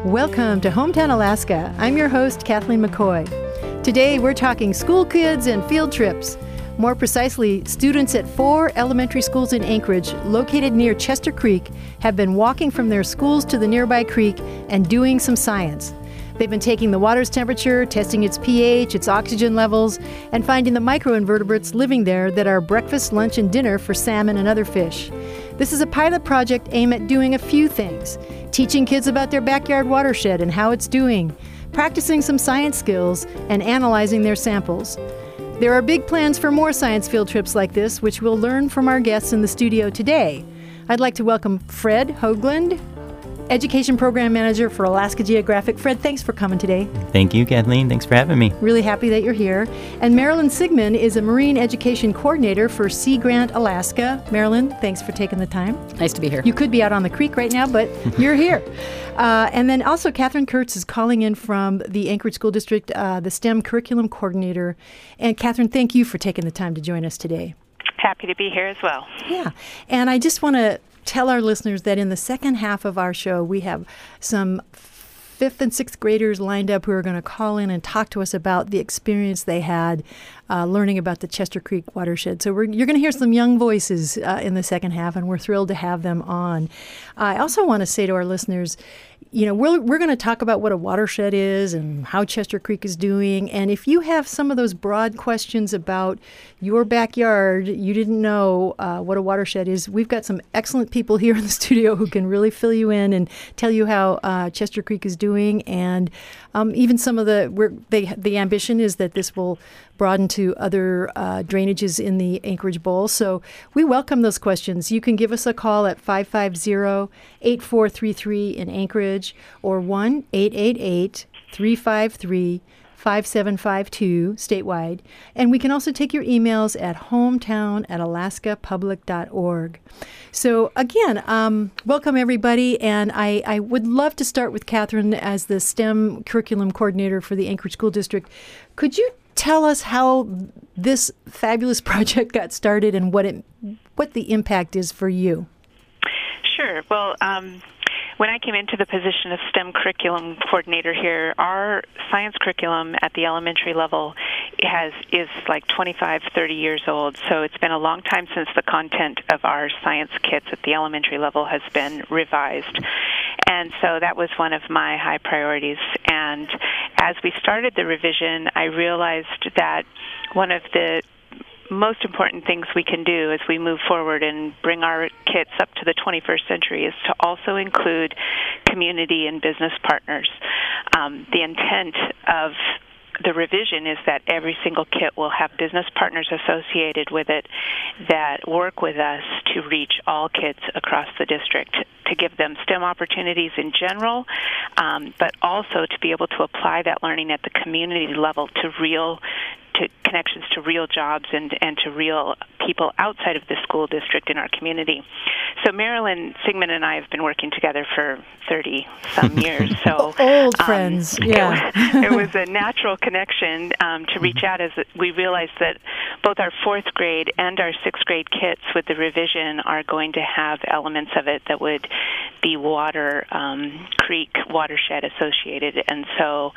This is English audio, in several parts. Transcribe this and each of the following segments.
Welcome to Hometown Alaska. I'm your host, Kathleen McCoy. Today we're talking school kids and field trips. More precisely, students at 4 elementary schools in Anchorage, located near Chester Creek, have been walking from their schools to the nearby creek and doing some science. They've been taking the water's temperature, testing its pH, its oxygen levels, and finding the microinvertebrates living there that are breakfast, lunch, and dinner for salmon and other fish. This is a pilot project aimed at doing a few things: teaching kids about their backyard watershed and how it's doing, practicing some science skills, and analyzing their samples. There are big plans for more science field trips like this, which we'll learn from our guests in the studio today. I'd like to welcome Fred Hoagland, Education Program Manager for Alaska Geographic. Fred, thanks for coming today. Thank you, Kathleen. Thanks for having me. Really happy that you're here. And Marilyn Sigmund is a Marine Education Coordinator for Sea Grant, Alaska. Marilyn, thanks for taking the time. Nice to be here. You could be out on the creek right now, but you're here. And then also Catherine Kurtz is calling in from the Anchorage School District, the STEM Curriculum Coordinator. And Catherine, thank you for taking the time to join us today. Happy to be here as well. Yeah. And I just want to tell our listeners that in the second half of our show, we have some 5th and 6th graders lined up who are going to call in and talk to us about the experience they had learning about the Chester Creek watershed. So you're going to hear some young voices in the second half, and we're thrilled to have them on. I also want to say to our listeners, you know, we're going to talk about what a watershed is and how Chester Creek is doing. And if you have some of those broad questions about your backyard, you didn't know what a watershed is, we've got some excellent people here in the studio who can really fill you in and tell you how Chester Creek is doing. And even some of the ambition is that this will broaden to other drainages in the Anchorage Bowl. So we welcome those questions. You can give us a call at 550-8433 in Anchorage or 1-888-353-5752 statewide. And we can also take your emails at hometown@alaskapublic.org. So again, welcome everybody. And I would love to start with Catherine as the STEM Curriculum Coordinator for the Anchorage School District. Could you tell us how this fabulous project got started and what the impact is for you? Sure. Well, when I came into the position of STEM curriculum coordinator here, our science curriculum at the elementary level is like 25, 30 years old. So it's been a long time since the content of our science kits at the elementary level has been revised. And so that was one of my high priorities. And as we started the revision, I realized that one of the most important things we can do as we move forward and bring our kits up to the 21st century is to also include community and business partners. The intent of the revision is that every single kit will have business partners associated with it that work with us to reach all kids across the district, to give them STEM opportunities in general, but also to be able to apply that learning at the community level to connections to real jobs and to real people outside of the school district in our community. So Marilyn Sigmund and I have been working together for 30-some years. So old friends, yeah. It was a natural connection to reach out as we realized that both our 4th grade and our 6th grade kits with the revision are going to have elements of it that would be creek watershed associated. And so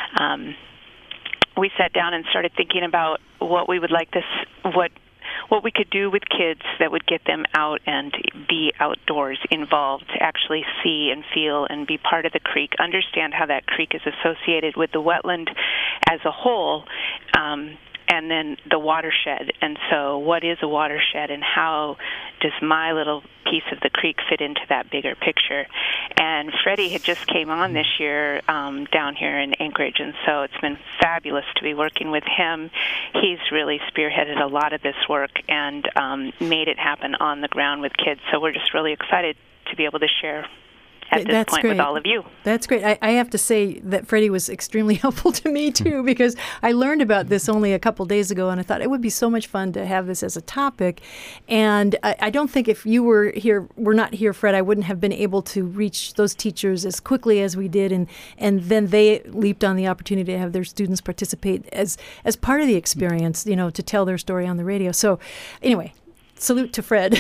we sat down and started thinking about what we would like what we could do with kids that would get them out and be outdoors, involved, to actually see and feel and be part of the creek, understand how that creek is associated with the wetland as a whole, and then the watershed. And so what is a watershed and how does my little piece of the creek fit into that bigger picture? And Freddie had just came on this year down here in Anchorage, and so it's been fabulous to be working with him. He's really spearheaded a lot of this work and made it happen on the ground with kids. So we're just really excited to be able to share at this point with all of you. That's great. I have to say that Freddie was extremely helpful to me, too, because I learned about this only a couple days ago, and I thought it would be so much fun to have this as a topic. And I don't think if you were not here, Fred, I wouldn't have been able to reach those teachers as quickly as we did, and then they leaped on the opportunity to have their students participate as part of the experience, to tell their story on the radio. So anyway, salute to Fred.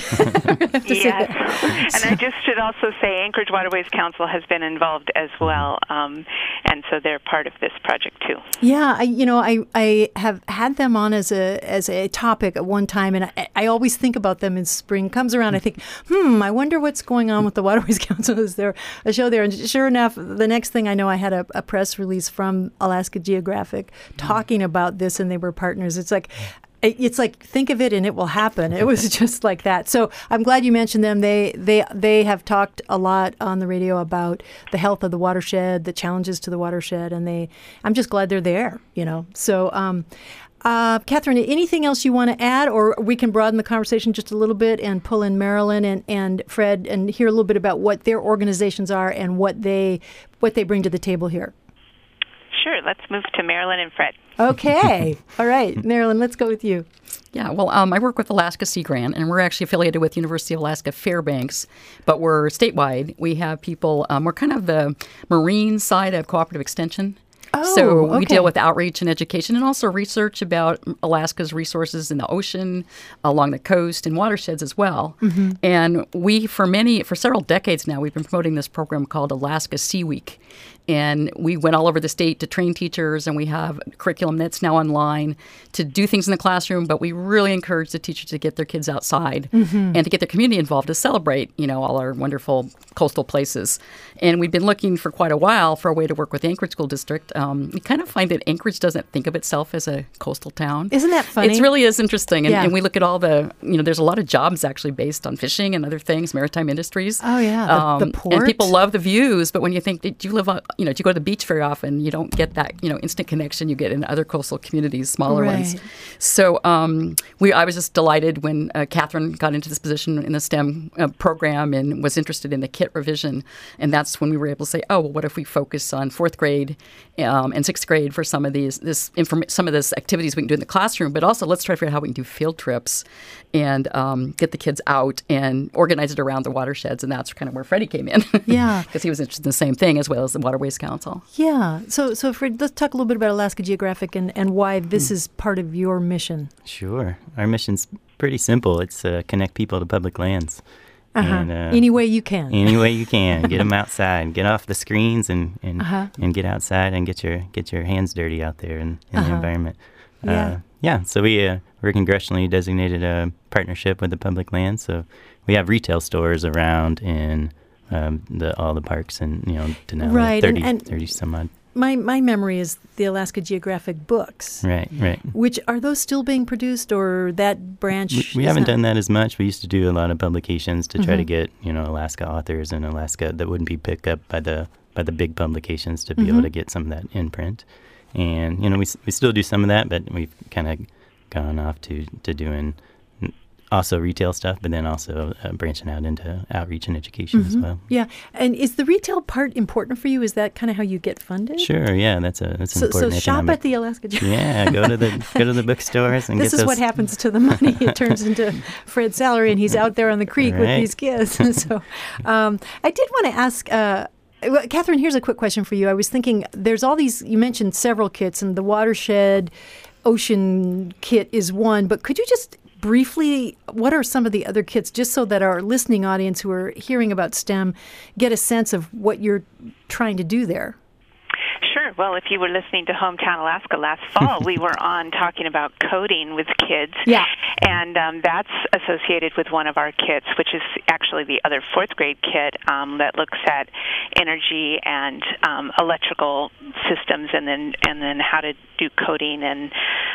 Yes. And I just should also say Anchorage Waterways Council has been involved as well, and so they're part of this project too. Yeah, I have had them on as a topic at one time, and I always think about them as spring comes around. I think, I wonder what's going on with the Waterways Council. Is there a show there? And sure enough, the next thing I know, I had a press release from Alaska Geographic talking about this, and they were partners. It's like think of it and it will happen. It was just like that. So I'm glad you mentioned them. They have talked a lot on the radio about the health of the watershed, the challenges to the watershed, and I'm just glad they're there. So. Catherine, anything else you want to add, or we can broaden the conversation just a little bit and pull in Marilyn and Fred and hear a little bit about what their organizations are and what they bring to the table here? Sure. Let's move to Marilyn and Fred. Okay. All right. Marilyn, let's go with you. Yeah, well, I work with Alaska Sea Grant, and we're actually affiliated with University of Alaska Fairbanks, but we're statewide. We have people, we're kind of the marine side of cooperative extension. Oh, so we okay. deal with outreach and education and also research about Alaska's resources in the ocean, along the coast, and watersheds as well. Mm-hmm. And we, for several decades now, we've been promoting this program called Alaska Sea Week. And we went all over the state to train teachers, and we have a curriculum that's now online to do things in the classroom, but we really encourage the teachers to get their kids outside and to get their community involved to celebrate, all our wonderful coastal places. And we've been looking for quite a while for a way to work with the Anchorage School District. We kind of find that Anchorage doesn't think of itself as a coastal town. Isn't that funny? It really is interesting. And, yeah. and we look at all there's a lot of jobs actually based on fishing and other things, maritime industries. Oh, yeah. The port. And people love the views, but when you think, do you live on, do you go to the beach very often? You don't get that, instant connection you get in other coastal communities, smaller ones. So I was just delighted when Catherine got into this position in the STEM program and was interested in the KIT revision. And that's when we were able to say, what if we focus on fourth grade and sixth grade for some of this activities we can do in the classroom, but also let's try to figure out how we can do field trips and get the kids out and organize it around the watersheds. And that's kind of where Freddie came in. Yeah. Because he was interested in the same thing as well as the Waterways Council. Yeah. So Fred, let's talk a little bit about Alaska Geographic and why this is part of your mission. Sure. Our mission's pretty simple. It's connect people to public lands. And, any way you can. Any way you can. Get them outside. Get off the screens and get outside and get your hands dirty out there in the environment. So we're a congressionally designated partnership with the public land. So we have retail stores around in all the parks and Denali, right. 30 some odd. My memory is the Alaska Geographic books. Right. Which, are those still being produced, or that branch? We haven't done that as much. We used to do a lot of publications to try to get, Alaska authors in Alaska that wouldn't be picked up by the big publications to be able to get some of that in print. And, we still do some of that, but we've kind of gone off to doing also retail stuff, but then also branching out into outreach and education as well. Yeah. And is the retail part important for you? Is that kind of how you get funded? Sure. Yeah. That's an important So shop at the Alaska Geographic. Yeah. Go to the bookstores and this get is what happens to the money. It turns into Fred's salary, and he's out there on the creek with these kids. So I did want to ask, Catherine, here's a quick question for you. I was thinking there's all these, you mentioned several kits, and the watershed ocean kit is one, but could you just briefly, what are some of the other kits, just so that our listening audience who are hearing about STEM get a sense of what you're trying to do there? Sure. Well, if you were listening to Hometown Alaska last fall, we were on talking about coding with kids. Yeah. And that's associated with one of our kits, which is actually the other fourth grade kit that looks at energy and electrical systems, and then how to do coding and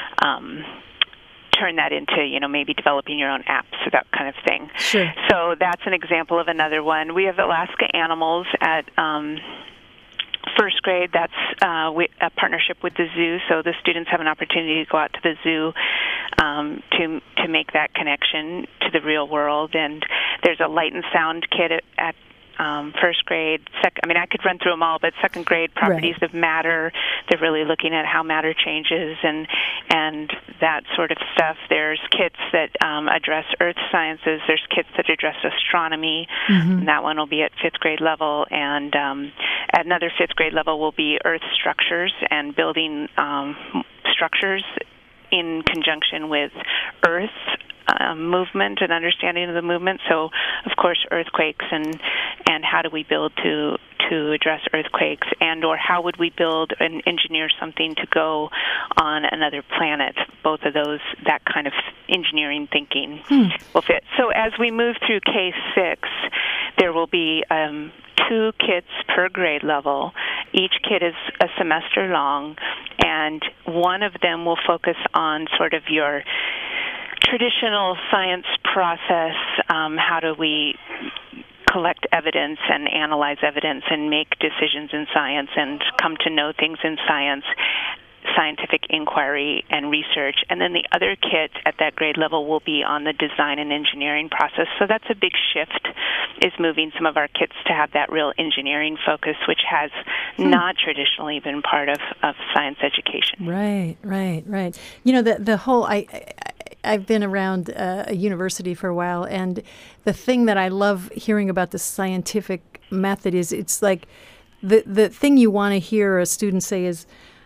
turn that into, maybe developing your own apps or that kind of thing. Sure. So that's an example of another one. We have Alaska Animals at first grade. That's a partnership with the zoo, so the students have an opportunity to go out to the zoo to make that connection to the real world. And there's a light and sound kit at first grade. I could run through them all, but second grade, properties of matter. They're really looking at how matter changes and that sort of stuff. There's kits that address earth sciences. There's kits that address astronomy. And that one will be at fifth grade level. And at another fifth grade level will be earth structures and building structures in conjunction with earth movement and understanding of the movement. So, of course, earthquakes and how do we build to address earthquakes, and or how would we build and engineer something to go on another planet. Both of those, that kind of engineering thinking will fit. So as we move through K-6, there will be 2 kits per grade level. Each kit is a semester long, and one of them will focus on sort of your traditional science process. How do we collect evidence and analyze evidence and make decisions in science and come to know things in science, scientific inquiry and research. And then the other kit at that grade level will be on the design and engineering process. So that's a big shift, is moving some of our kits to have that real engineering focus, which has not traditionally been part of science education. Right. You know, the whole... I've been around a university for a while, and the thing that I love hearing about the scientific method is it's like the thing you want to hear a student say is,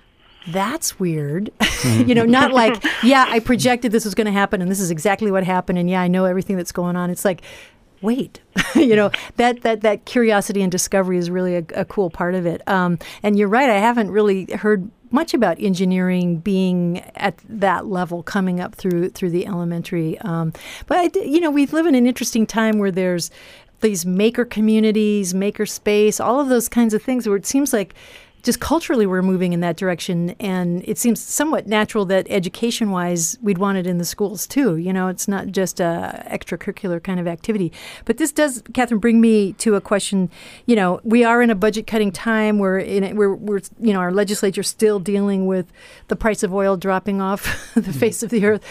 that's weird. You know, not like, yeah, I projected this was going to happen and this is exactly what happened, and yeah, I know everything that's going on. It's like, wait, you know, that curiosity and discovery is really a cool part of it. And you're right, I haven't really heard much about engineering being at that level coming up through the elementary. But, you know, we live in an interesting time where there's these maker communities, maker space, all of those kinds of things where it seems like just culturally we're moving in that direction, and it seems somewhat natural that education-wise we'd want it in the schools too. You know, it's not just a extracurricular kind of activity. But this does, Catherine, bring me to a question. You know, we are in a budget-cutting time. We're you know, our legislature's still dealing with the price of oil dropping off the face of the earth,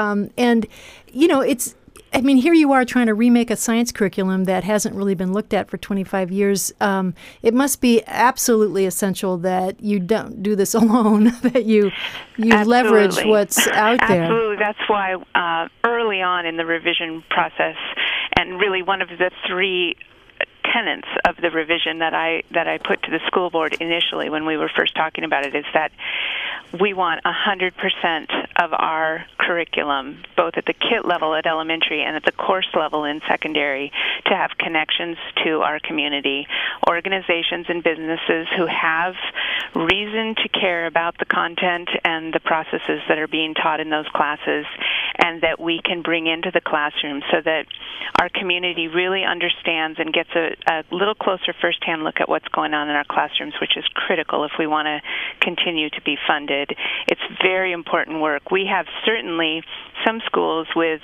and you know, I mean, here you are trying to remake a science curriculum that hasn't really been looked at for 25 years. It must be absolutely essential that you don't do this alone, that you leverage what's out there. Absolutely. That's why early on in the revision process, and really one of the 3 tenets of the revision that I put to the school board initially when we were first talking about it, is that we want 100% of our curriculum, both at the kit level at elementary and at the course level in secondary, to have connections to our community, organizations and businesses who have reason to care about the content and the processes that are being taught in those classes, and that we can bring into the classroom so that our community really understands and gets a little closer firsthand look at what's going on in our classrooms, which is critical if we want to continue to be funded. It's very important work. We have certainly some schools with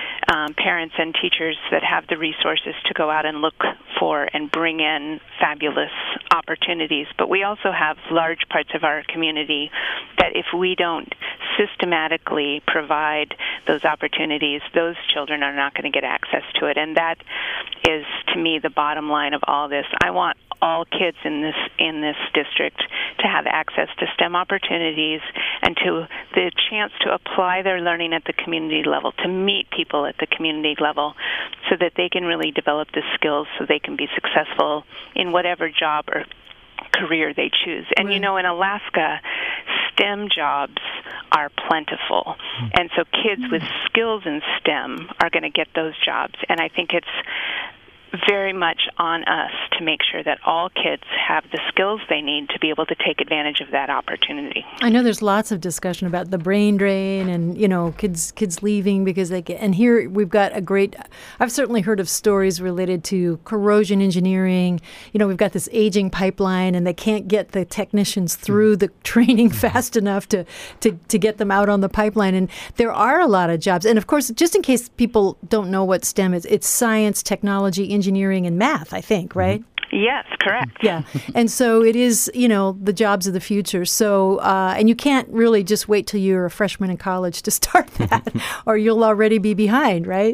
parents and teachers that have the resources to go out and look for and bring in fabulous opportunities, but we also have large parts of our community that if we don't systematically provide those opportunities, those children are not going to get access to it. And that is, to me, the bottom line of all this. I want all kids in this district to have access to STEM opportunities and to the chance to apply their learning at the community level, to meet people at the community level, so that they can really develop the skills so they can be successful in whatever job or career they choose. And you know, in Alaska, STEM jobs are plentiful. And so kids with skills in STEM are going to get those jobs. And I think it's very much on us to make sure that all kids have the skills they need to be able to take advantage of that opportunity. I know there's lots of discussion about the brain drain and, you know, kids leaving because they get, and here we've got I've certainly heard of stories related to corrosion engineering. You know, we've got this aging pipeline and they can't get the technicians through the training fast enough to get them out on the pipeline. And there are a lot of jobs. And of course, just in case people don't know what STEM is, it's science, technology, engineering, and math, I think, right? Yes, correct. Yeah. And so it is, you know, the jobs of the future. So, and you can't really just wait till you're a freshman in college to start that, or you'll already be behind, right?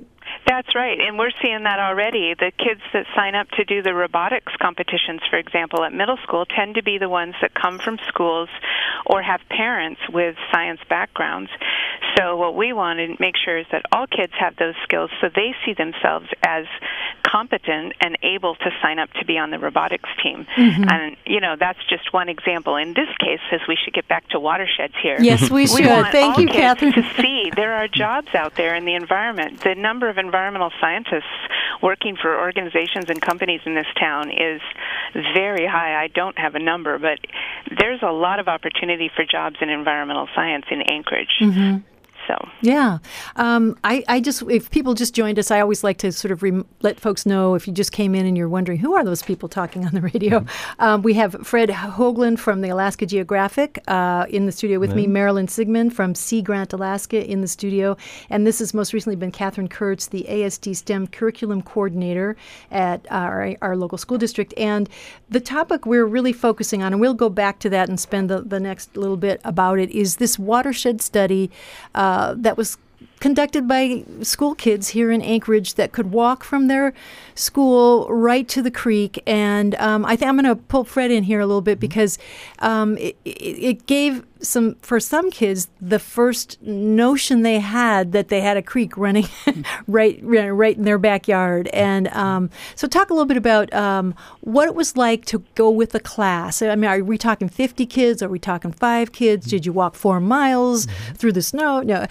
That's right, and we're seeing that already. The kids that sign up to do the robotics competitions, for example, at middle school tend to be the ones that come from schools or have parents with science backgrounds. So what we want to make sure is that all kids have those skills so they see themselves as competent and able to sign up to be on the robotics team. Mm-hmm. And, that's just one example. In this case, as we should get back to watersheds here. Yes, we should. Want Thank all you, kids Catherine. to see there are jobs out there in the environment. The number of environmental scientists working for organizations and companies in this town is very high. I don't have a number, but there's a lot of opportunity for jobs in environmental science in Anchorage. Mm-hmm. So. Yeah. I just, if people just joined us, I always like to sort of let folks know, if you just came in and you're wondering, who are those people talking on the radio? We have Fred Hoagland from the Alaska Geographic in the studio with me, Marilyn Sigmund from Sea Grant, Alaska in the studio. And this has most recently been Catherine Kurtz, the ASD STEM Curriculum Coordinator at our local school district. And the topic we're really focusing on, and we'll go back to that and spend the next little bit about it, is this watershed study that was conducted by school kids here in Anchorage that could walk from their school right to the creek. And I'm going to pull Fred in here a little bit because it gave for some kids the first notion they had that they had a creek running right in their backyard. And so talk a little bit about what it was like to go with a class. I mean, are we talking 50 kids? Are we talking 5 kids? Did you walk 4 miles through the snow? No,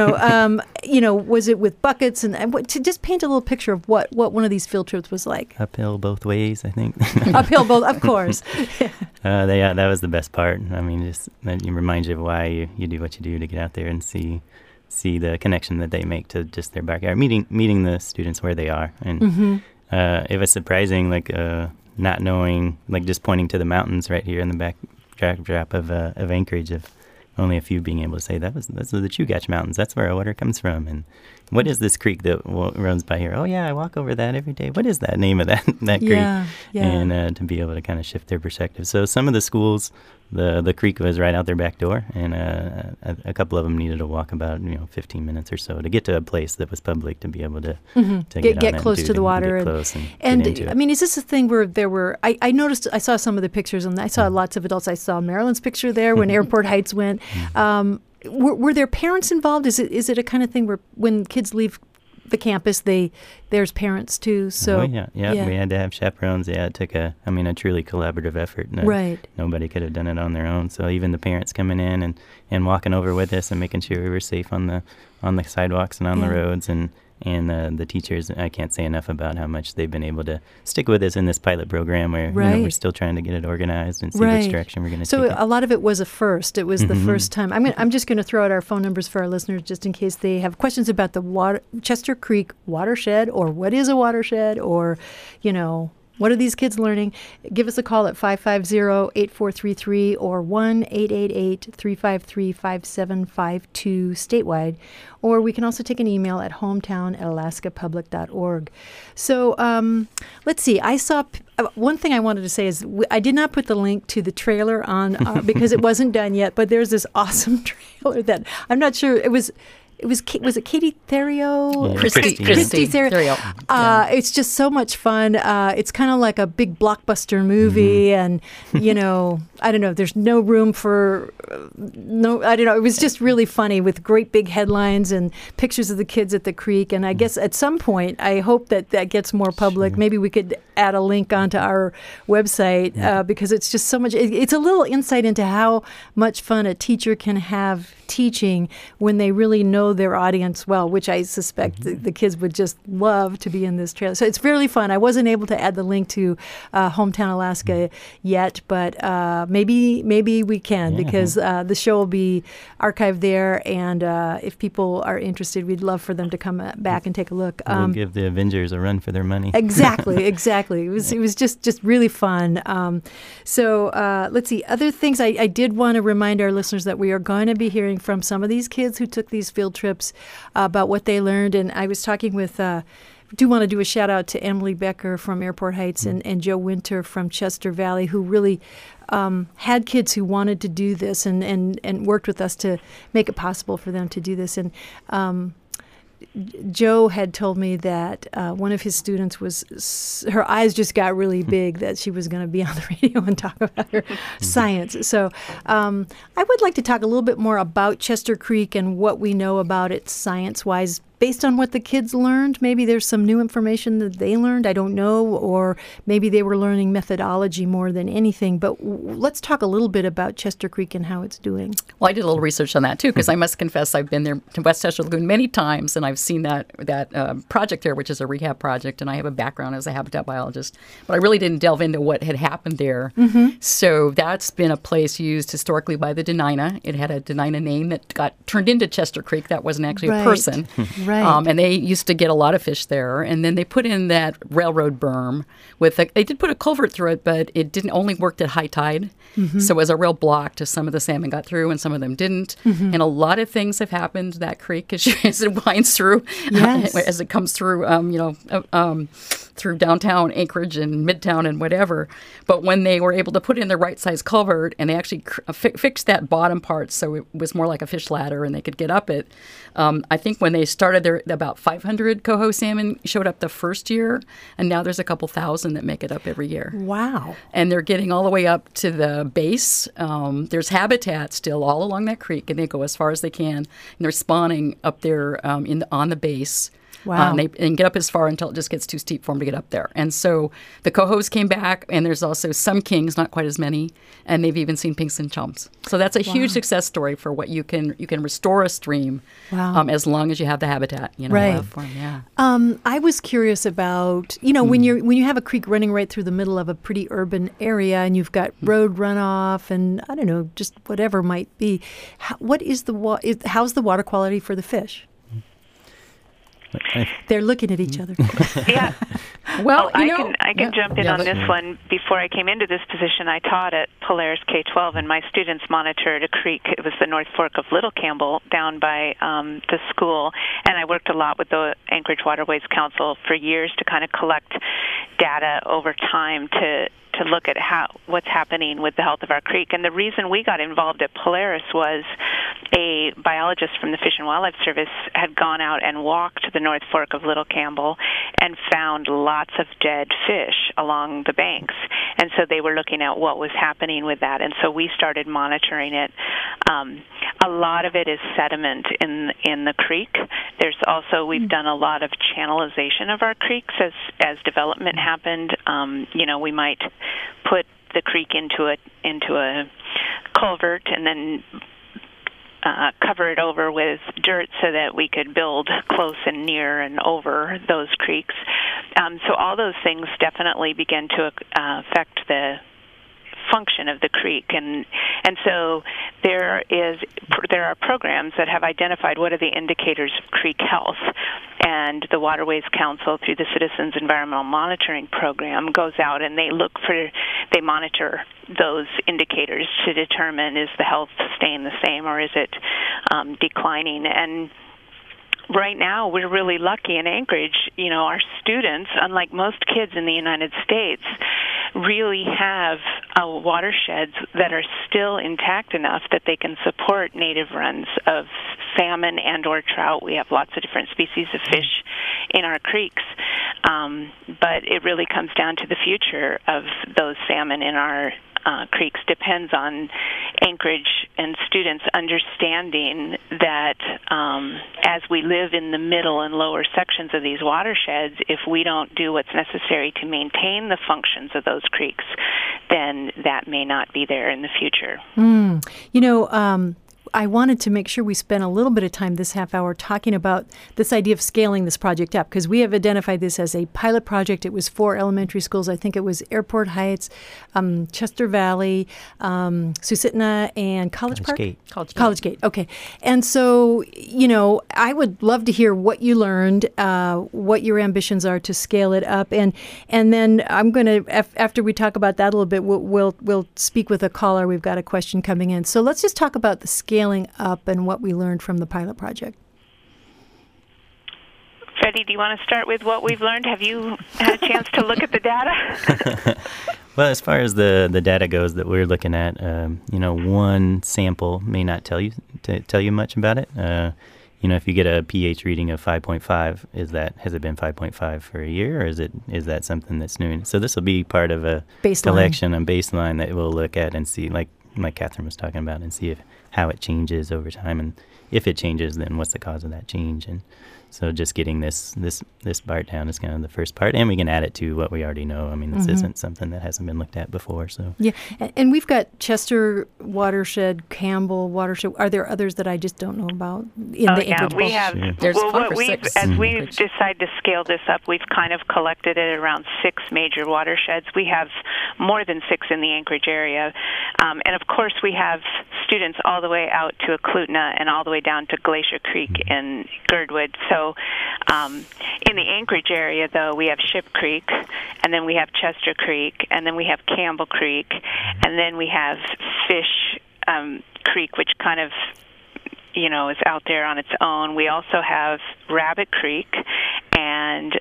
was it with buckets? And to just paint a little picture of what one of these field trips was like. Uphill both ways, I think. Uphill both, of course. That was the best part. I mean, just that reminds you of why you do what you do to get out there and see the connection that they make to just their backyard, meeting the students where they are. And it was surprising, not knowing, just pointing to the mountains right here in the backdrop of Anchorage, of only a few being able to say those are the Chugach Mountains. That's where our water comes from. And what is this creek that runs by here? Oh yeah, I walk over that every day. What is that name of that creek? Yeah. And to be able to kind of shift their perspective. So some of the schools, the creek was right out their back door, and a couple of them needed to walk about 15 minutes or so to get to a place that was public to be able to get close to the water. Get close and get into I it. mean, is this a thing where there were? I noticed. I saw some of the pictures, and I saw lots of adults. I saw Marilyn's picture there when Airport Heights went. Were there parents involved? Is it a kind of thing where when kids leave the campus, there's parents too? So we had to have chaperones. Yeah, it took a truly collaborative effort. Right. Nobody could have done it on their own. So even the parents coming in and walking over with us and making sure we were safe on the sidewalks and on the roads, and the teachers, I can't say enough about how much they've been able to stick with us in this pilot program where we're still trying to get it organized and see which direction we're going to take it. So a lot of it was a first. It was the first time. I'm just going to throw out our phone numbers for our listeners just in case they have questions about the Chester Creek watershed, or what is a watershed, or, what are these kids learning? Give us a call at 550-8433 or 1-888-353-5752 statewide. Or we can also take an email at hometown@alaskapublic.org. So let's see. I saw one thing I wanted to say is I did not put the link to the trailer on because it wasn't done yet, but there's this awesome trailer that I'm not sure was it Katie Theriault? Yeah, Christy Theriault. It's just so much fun. It's kind of like a big blockbuster movie, and I don't know. There's no room for I don't know. It was just really funny with great big headlines and pictures of the kids at the creek. And I guess at some point, I hope that gets more public. Sure. Maybe we could add a link onto our website because it's just so much. It's a little insight into how much fun a teacher can have teaching when they really know their audience well, which I suspect the kids would just love to be in this trailer. So it's really fun. I wasn't able to add the link to Hometown Alaska yet, but maybe we can because the show will be archived there, and if people are interested, we'd love for them to come back and take a look. We'll give the Avengers a run for their money. Exactly. It was just really fun. So let's see. Other things I did want to remind our listeners that we are going to be hearing from some of these kids who took these field trips about what they learned. And I was talking with, do want to do a shout out to Emily Becker from Airport Heights and Joe Winter from Chester Valley, who really had kids who wanted to do this and worked with us to make it possible for them to do this. And Joe had told me that one of his students her eyes just got really big that she was going to be on the radio and talk about her science. So I would like to talk a little bit more about Chester Creek and what we know about it science-wise. Based on what the kids learned, maybe there's some new information that they learned, I don't know, or maybe they were learning methodology more than anything. But let's talk a little bit about Chester Creek and how it's doing. Well, I did a little research on that, too, because I must confess I've been there to West Chester Lagoon many times, and I've seen that project there, which is a rehab project, and I have a background as a habitat biologist. But I really didn't delve into what had happened there. Mm-hmm. So that's been a place used historically by the Denina. It had a Denina name that got turned into Chester Creek. That wasn't actually a person. Right. And they used to get a lot of fish there. And then they put in that railroad berm they did put a culvert through it, but it didn't only work at high tide. Mm-hmm. So it was a real block to some of the salmon got through and some of them didn't. Mm-hmm. And a lot of things have happened to that creek as it winds through, yes. As it comes through, through downtown Anchorage and Midtown and whatever. But when they were able to put in the right size culvert and they actually fixed that bottom part so it was more like a fish ladder and they could get up it, I think when they started there, about 500 coho salmon showed up the first year, and now there's a couple thousand that make it up every year. Wow. And they're getting all the way up to the base. There's habitat still all along that creek, and they go as far as they can. And they're spawning up there on the base. Wow. And get up as far until it just gets too steep for them to get up there. And so the cohos came back, and there's also some kings, not quite as many, and they've even seen pinks and chumps. So that's a huge success story for what you can restore a stream as long as you have the habitat. Right. For them, yeah. I was curious about when you have a creek running right through the middle of a pretty urban area and you've got road runoff and I don't know just whatever might be. How's the water quality for the fish? They're looking at each other. Yeah. Well, I can jump in on this one. Before I came into this position, I taught at Polaris K-12, and my students monitored a creek. It was the North Fork of Little Campbell down by the school, and I worked a lot with the Anchorage Waterways Council for years to kind of collect data over time to look at what's happening with the health of our creek. And the reason we got involved at Polaris was a biologist from the Fish and Wildlife Service had gone out and walked the North Fork of Little Campbell and found lots of dead fish along the banks. And so they were looking at what was happening with that. And so we started monitoring it. A lot of it is sediment in the creek. There's also, we've done a lot of channelization of our creeks as development happened. We might put the creek into a culvert and then cover it over with dirt so that we could build close and near and over those creeks. So all those things definitely begin to affect the function of the creek, and so there are programs that have identified what are the indicators of creek health, and the Waterways Council through the Citizens Environmental Monitoring Program goes out and they monitor those indicators to determine is the health staying the same or is it declining. And right now, we're really lucky in Anchorage. Our students, unlike most kids in the United States, really have watersheds that are still intact enough that they can support native runs of salmon and or trout. We have lots of different species of fish in our creeks, but it really comes down to the future of those salmon in our creeks depends on Anchorage and students understanding that as we live in the middle and lower sections of these watersheds, if we don't do what's necessary to maintain the functions of those creeks, then that may not be there in the future. I wanted to make sure we spent a little bit of time this half hour talking about this idea of scaling this project up, because we have identified this as a pilot project. It was 4 elementary schools. I think it was Airport Heights, Chester Valley, Susitna, and College Park? College Gate. Okay. And so, I would love to hear what you learned, what your ambitions are to scale it up. And then I'm going to, after we talk about that a little bit, we'll speak with a caller. We've got a question coming in. So let's just talk about the scaling up and what we learned from the pilot project. Freddie, do you want to start with what we've learned? Have you had a chance to look at the data? Well, as far as the data goes that we're looking at, one sample may not tell you much about it. if you get a pH reading of 5.5, has it been 5.5 for a year, or is that something that's new? So this will be part of a collection and baseline that we'll look at and see, like Catherine was talking about, and see how it changes over time, and if it changes, then what's the cause of that change. And so just getting this part down is kind of the first part, and we can add it to what we already know. I mean, this isn't something that hasn't been looked at before. So yeah, and we've got Chester watershed, Campbell watershed. Are there others that I just don't know about in the Anchorage? We have. Sure. There's well, 5 or 6. As we've decided to scale this up, we've kind of collected it around 6 major watersheds. We have more than 6 in the Anchorage area, and of course we have students all the way out to Eklutna and all the way down to Glacier Creek in Girdwood. So in the Anchorage area, though, we have Ship Creek, and then we have Chester Creek, and then we have Campbell Creek, and then we have Fish Creek, which kind of is out there on its own. We also have Rabbit Creek, and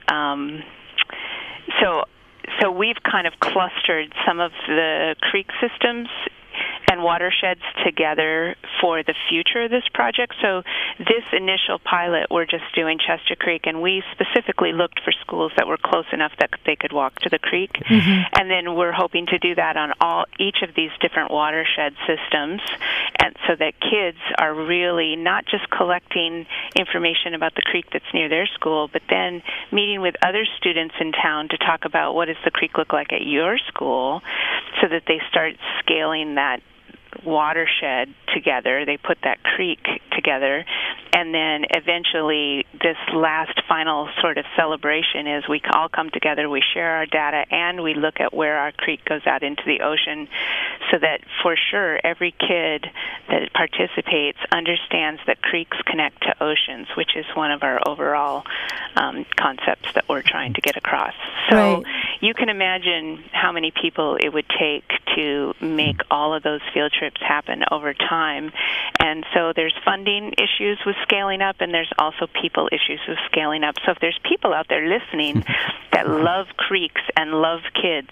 so we've kind of clustered some of the creek systems and watersheds together for the future of this project. So this initial pilot, we're just doing Chester Creek, and we specifically looked for schools that were close enough that they could walk to the creek. And then we're hoping to do that on each of these different watershed systems, and so that kids are really not just collecting information about the creek that's near their school, but then meeting with other students in town to talk about what does the creek look like at your school, so that they start scaling that watershed together. They put that creek together, and then eventually this last final sort of celebration is we all come together, we share our data, and we look at where our creek goes out into the ocean, so that for sure every kid that participates understands that creeks connect to oceans, which is one of our overall concepts that we're trying to get across. So you can imagine how many people it would take to make all of those field trips happen over time. And so there's funding issues with scaling up, and there's also people issues with scaling up. So if there's people out there listening that love creeks and love kids,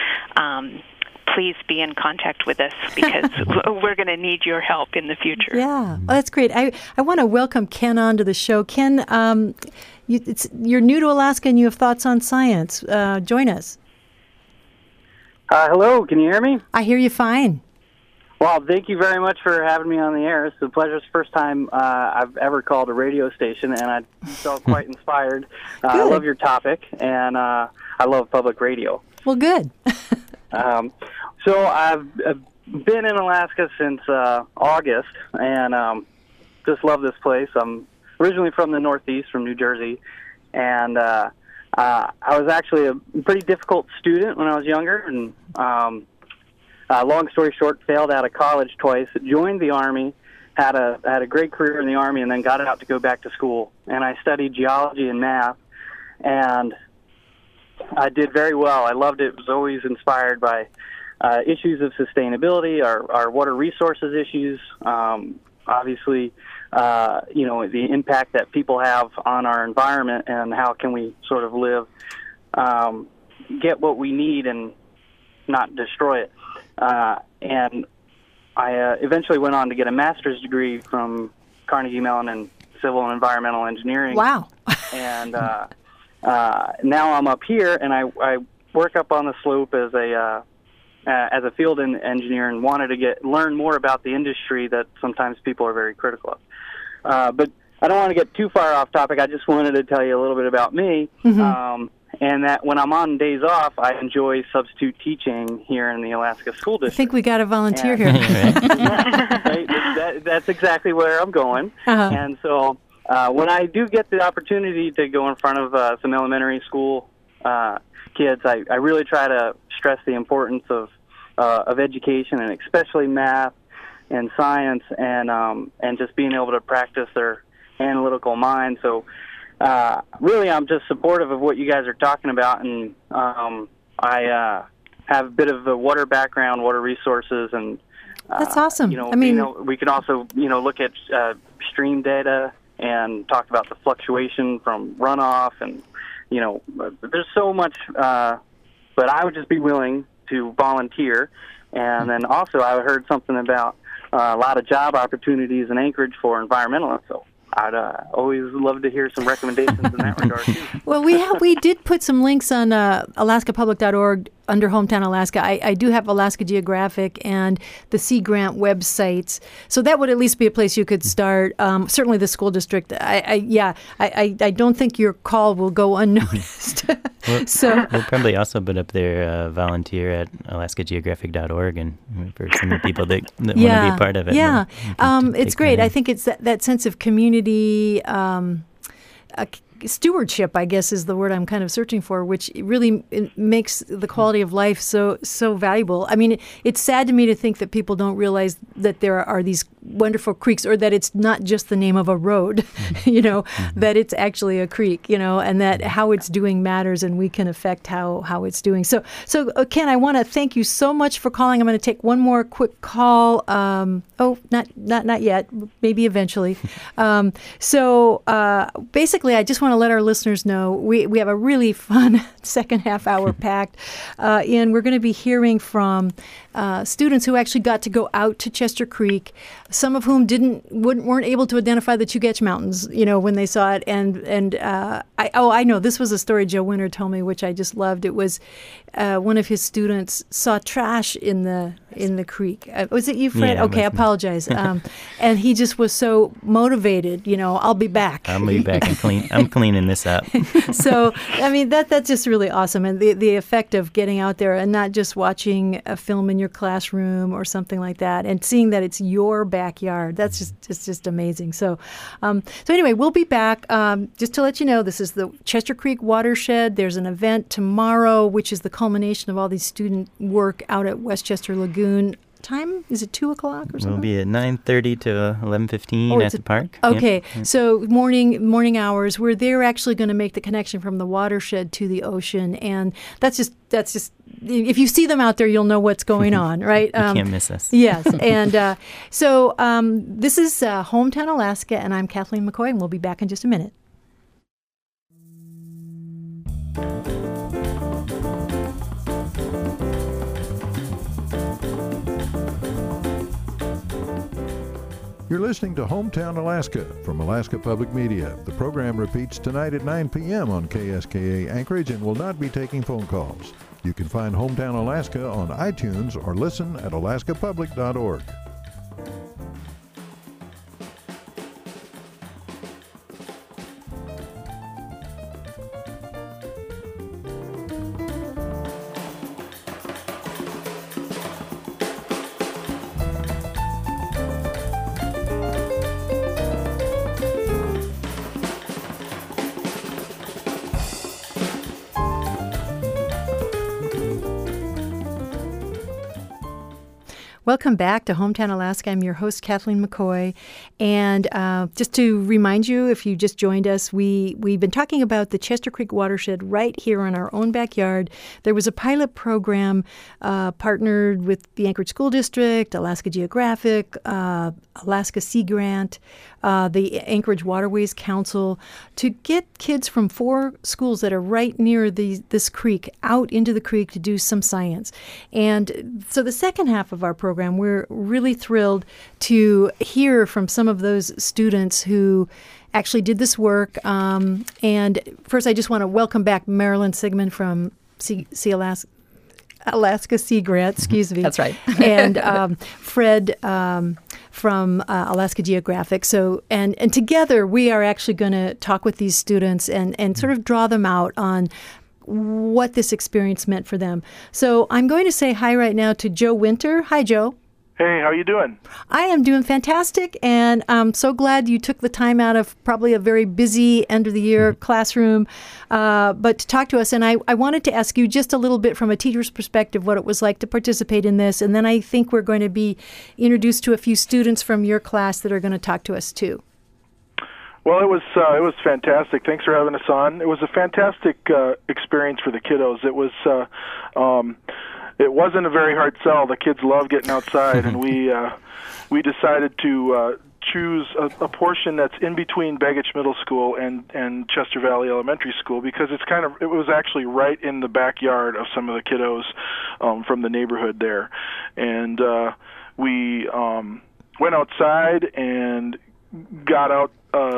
please be in contact with us, because we're going to need your help in the future. Yeah, that's great. I want to welcome Ken onto the show. Ken, you're new to Alaska and you have thoughts on science. Join us. Hello, can you hear me? I hear you fine. Well, thank you very much for having me on the air. It's a pleasure. It's the first time I've ever called a radio station, and I felt quite inspired. I love your topic, and I love public radio. Well, good. So I've been in Alaska since August, and just love this place. I'm originally from the Northeast, from New Jersey, and I was actually a pretty difficult student when I was younger, and long story short, failed out of college twice, joined the Army, had a great career in the Army, and then got out to go back to school. And I studied geology and math, and I did very well. I loved it. Was always inspired by issues of sustainability, our water resources issues, obviously, the impact that people have on our environment, and how can we sort of live, get what we need and not destroy it. And I eventually went on to get a master's degree from Carnegie Mellon in civil and environmental engineering. Wow. And now I'm up here, and I work up on the slope as a field engineer, and wanted to learn more about the industry that sometimes people are very critical of. But I don't want to get too far off topic. I just wanted to tell you a little bit about me. And that when I'm on days off, I enjoy substitute teaching here in the Alaska School District. I think we got a volunteer here. That's exactly where I'm going. And so when I do get the opportunity to go in front of some elementary school kids, I really try to stress the importance of education, and especially math and science, and just being able to practice their analytical mind. So really, I'm just supportive of what you guys are talking about, and I have a bit of a water background, water resources, and that's awesome. We can also look at stream data and talk about the fluctuation from runoff, and there's so much. But I would just be willing to volunteer, and then also I heard something about a lot of job opportunities in Anchorage for environmentalists. So I'd always love to hear some recommendations in that regard too. Well, we did put some links on alaskapublic.org under Hometown Alaska. I do have Alaska Geographic and the Sea Grant websites, so that would at least be a place you could start. Certainly, the school district. I don't think your call will go unnoticed. So we'll probably also put up there volunteer at alaskageographic.org, and for some of the people that want to be a part of it. Yeah, it's great. I think it's that sense of community. Stewardship, I guess, is the word I'm kind of searching for, which really makes the quality of life so valuable. I mean, it's sad to me to think that people don't realize that there are these wonderful creeks, or that it's not just the name of a road, that it's actually a creek, and that how it's doing matters, and we can affect how it's doing. So Ken, I want to thank you so much for calling. I'm going to take one more quick call. Not yet, maybe eventually. Basically, I just want to let our listeners know we have a really fun second half hour packed, and we're going to be hearing from students who actually got to go out to Chester Creek, some of whom weren't able to identify the Chugach Mountains, when they saw it. And I know this was a story Joe Winter told me, which I just loved. It was one of his students saw trash in the creek. Was it you, Fred? Yeah, okay, I apologize. And he just was so motivated. I'll be back. I'll be back and clean. I'm cleaning this up. So I mean that's just really awesome, and the effect of getting out there and not just watching a film in your classroom or something like that, and seeing that it's your backyard. That's just amazing. So anyway, we'll be back. Just to let you know, this is the Chester Creek Watershed. There's an event tomorrow, which is the culmination of all these student work out at Westchester Lagoon. Time? Is it 2 o'clock or something? We'll be at 9:30 to 11:15 at the park. Okay, Yep. So morning hours, where they're actually going to make the connection from the watershed to the ocean, and that's just if you see them out there, you'll know what's going on, right? You can't miss us. Yes, and this is Hometown Alaska, and I'm Kathleen McCoy, and we'll be back in just a minute. You're listening to Hometown Alaska from Alaska Public Media. The program repeats tonight at 9 p.m. on KSKA Anchorage and will not be taking phone calls. You can find Hometown Alaska on iTunes or listen at alaskapublic.org. Welcome back to Hometown Alaska. I'm your host, Kathleen McCoy. And just to remind you, if you just joined us, we've been talking about the Chester Creek Watershed right here in our own backyard. There was a pilot program partnered with the Anchorage School District, Alaska Geographic, Alaska Sea Grant, the Anchorage Waterways Council, to get kids from 4 schools that are right near this creek out into the creek to do some science. And so the second half of our program, we're really thrilled to hear from some of those students who actually did this work. And first, I just want to welcome back Marilyn Sigmund from Alaska Sea Grant, excuse me. That's right. And Fred from Alaska Geographic. So, and together we are actually going to talk with these students and sort of draw them out on what this experience meant for them. So I'm going to say hi right now to Joe Winter. Hi, Joe. Hey, how you doing? I am doing fantastic, and I'm so glad you took the time out of probably a very busy end-of-the-year classroom, but to talk to us. And I wanted to ask you just a little bit from a teacher's perspective what it was like to participate in this, and then I think we're going to be introduced to a few students from your class that are going to talk to us too. Well, it was fantastic. Thanks for having us on. It was a fantastic experience for the kiddos. It wasn't a very hard sell. The kids love getting outside, and we decided to choose a portion that's in between Begich Middle School and Chester Valley Elementary School, because it was actually right in the backyard of some of the kiddos from the neighborhood there, and we went outside and got out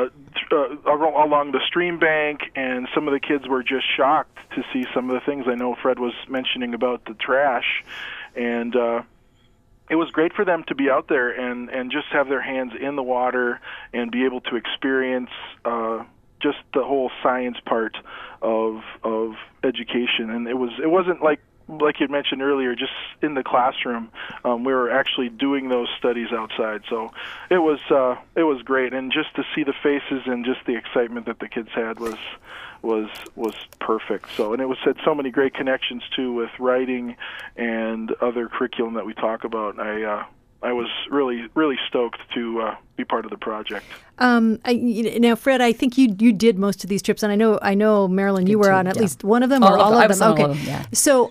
along the stream bank, and some of the kids were just shocked to see some of the things. I know Fred was mentioning about the trash, and it was great for them to be out there and just have their hands in the water and be able to experience just the whole science part of education. And it wasn't like you mentioned earlier, just in the classroom. We were actually doing those studies outside, so it was great. And just to see the faces and just the excitement that the kids had was perfect. So, and it had so many great connections too with writing and other curriculum that we talk about. I was really stoked to be part of the project. Now, Fred, I think you did most of these trips, and I know Marilyn, you were on at least one of them or all of them. Okay, all of them, yeah. So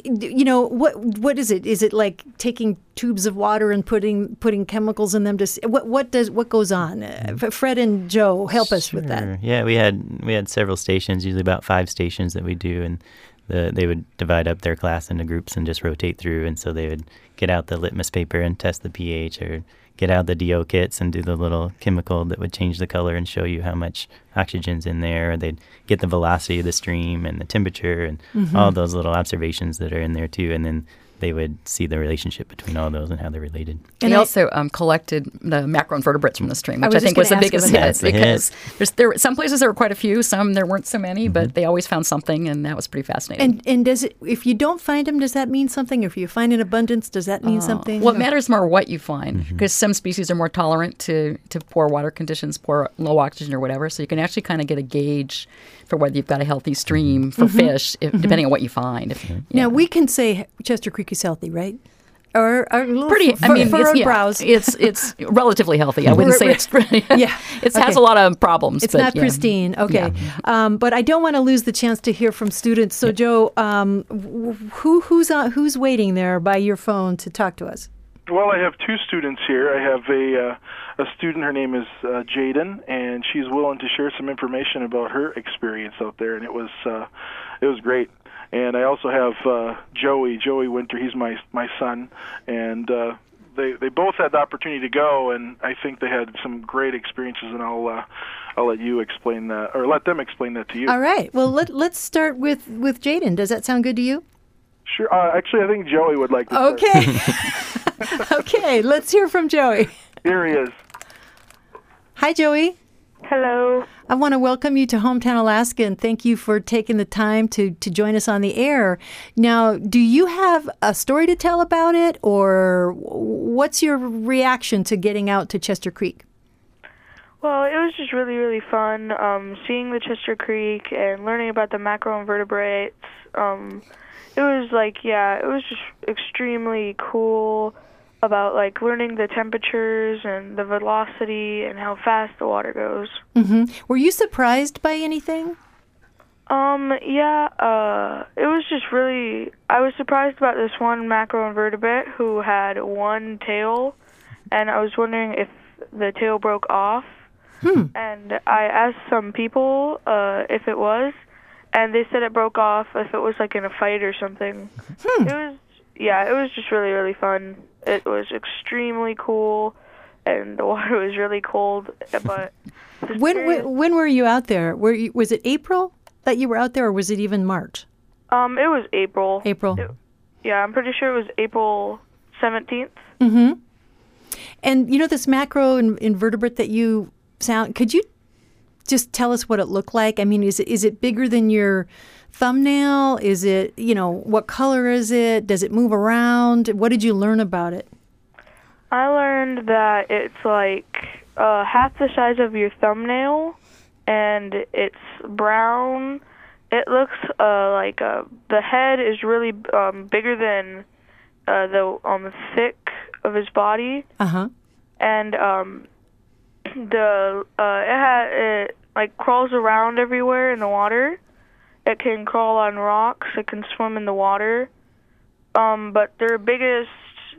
what is it? Is it like taking tubes of water and putting chemicals in them? What goes on? Fred and Joe, help us with that. Yeah, we had several stations, usually about 5 stations that we do, and they would divide up their class into groups and just rotate through, and so they would get out the litmus paper and test the pH, or get out the DO kits and do the little chemical that would change the color and show you how much oxygen's in there. Or they'd get the velocity of the stream and the temperature and all those little observations that are in there too, and then they would see the relationship between all those and how they're related. And they also collected the macroinvertebrates from the stream, which I think was the biggest hit, because there some places there were quite a few, some there weren't so many, but they always found something, and that was pretty fascinating. And does it, if you don't find them, does that mean something? If you find an abundance, does that mean something? Well, it matters more what you find, because some species are more tolerant to poor water conditions, poor low oxygen or whatever, so you can actually kind of get a gauge for whether you've got a healthy stream for fish, depending on what you find. Now, we can say Chester Creek is healthy, right? Or pretty, furrowed brows. It's relatively healthy. I wouldn't say it's it has a lot of problems. It's not pristine. Okay, but I don't want to lose the chance to hear from students. So, Joe, who's waiting there by your phone to talk to us? Well, I have 2 students here. I have a student. Her name is Jaden, and she's willing to share some information about her experience out there, and it was great. And I also have Joey Winter. He's my son, and they both had the opportunity to go, and I think they had some great experiences. And I'll let you explain that, or let them explain that to you. All right. Well, let's start with Jaden. Does that sound good to you? Sure. Actually, I think Joey would like to start. Okay. Okay, let's hear from Joey. Here he is. Hi, Joey. Hello. I want to welcome you to Hometown Alaska, and thank you for taking the time to join us on the air. Now, do you have a story to tell about it, or what's your reaction to getting out to Chester Creek? Well, it was just really, really fun seeing the Chester Creek and learning about the macroinvertebrates. It was just extremely cool about learning the temperatures and the velocity and how fast the water goes. Were you surprised by anything? It was just really, I was surprised about this one macroinvertebrate who had one tail, and I was wondering if the tail broke off. And I asked some people if it was, and they said it broke off if it was in a fight or something. It was just really, really fun. It was extremely cool, and the water was really cold. But when were you out there? Was it April that you were out there, or was it even March? It was April. April. I'm pretty sure it was April 17th. And this macroinvertebrate that you found, could you just tell us what it looked like? I mean, is it bigger than your thumbnail? Is it, what color is it? Does it move around? What did you learn about it? I learned that it's half the size of your thumbnail, and it's brown. It looks the head is really bigger than the thick of his body. And it crawls around everywhere in the water. It can crawl on rocks. It can swim in the water. But their biggest,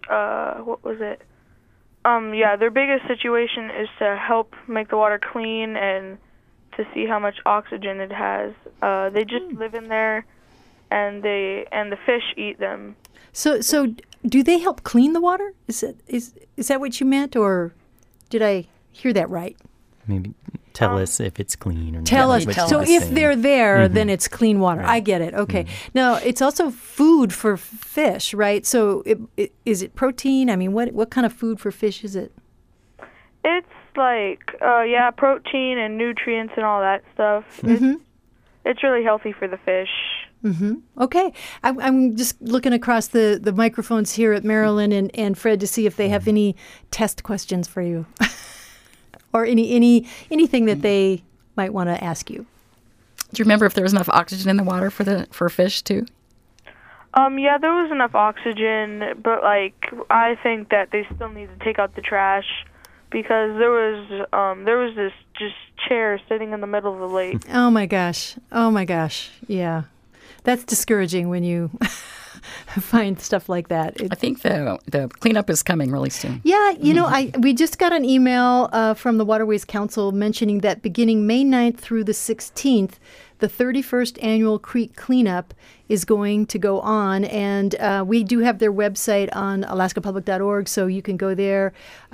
their biggest situation is to help make the water clean and to see how much oxygen it has. They just live in there, and the fish eat them. So do they help clean the water? Is that what you meant, or did I hear that right? Maybe tell us if it's clean or not. Tell us. what tell she So was if saying. they're there, then it's clean water. Right. I get it. Okay. Now, it's also food for fish, right? So is it protein? I mean, what kind of food for fish is it? It's like, protein and nutrients and all that stuff. It's really healthy for the fish. Okay. I'm just looking across the microphones here at Marilyn and Fred to see if they have any test questions for you or anything that they might want to ask you. Do you remember if there was enough oxygen in the water for fish too? Yeah, there was enough oxygen, but like I think that they still need to take out the trash because there was this just chair sitting in the middle of the lake. Oh my gosh. Yeah. That's discouraging when you find stuff like that. I think the cleanup is coming really soon. Yeah, we just got an email from the Waterways Council mentioning that beginning May 9th through the 16th, the 31st annual creek cleanup is going to go on, and we do have their website on alaskapublic.org, so you can go there.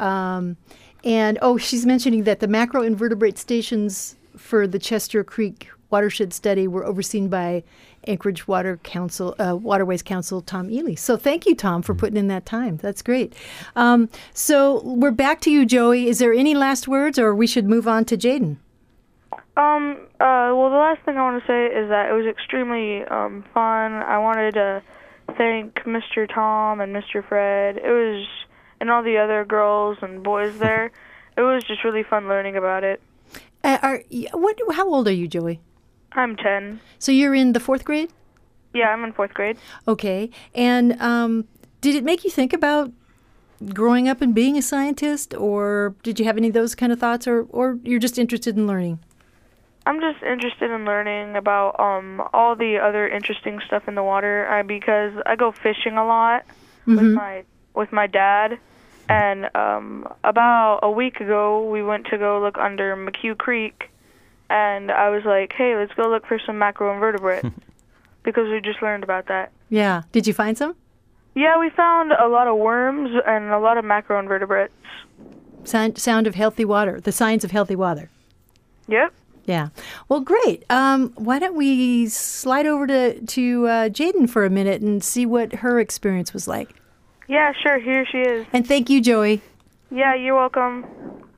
She's mentioning that the macroinvertebrate stations for the Chester Creek watershed study were overseen by Anchorage Waterways Council, Tom Ely. So thank you, Tom, for putting in that time. That's great. So we're back to you, Joey. Is there any last words, or we should move on to Jaden? Well, the last thing I want to say is that it was extremely fun. I wanted to thank Mr. Tom and Mr. Fred. And all the other girls and boys there. It was just really fun learning about it. How old are you, Joey? I'm 10. So you're in the 4th grade? Yeah, I'm in 4th grade. Okay. And did it make you think about growing up and being a scientist, or did you have any of those kind of thoughts, or you're just interested in learning? I'm just interested in learning about all the other interesting stuff in the water because I go fishing a lot with my dad. And about a week ago, we went to go look under McHugh Creek, and I was like, hey, let's go look for some macroinvertebrate because we just learned about that. Yeah. Did you find some? Yeah, we found a lot of worms and a lot of macroinvertebrates. Sound of healthy water, the signs of healthy water. Yep. Yeah. Well, great. Why don't we slide over to Jaden for a minute and see what her experience was like? Yeah, sure. Here she is. And thank you, Joey. Yeah, you're welcome.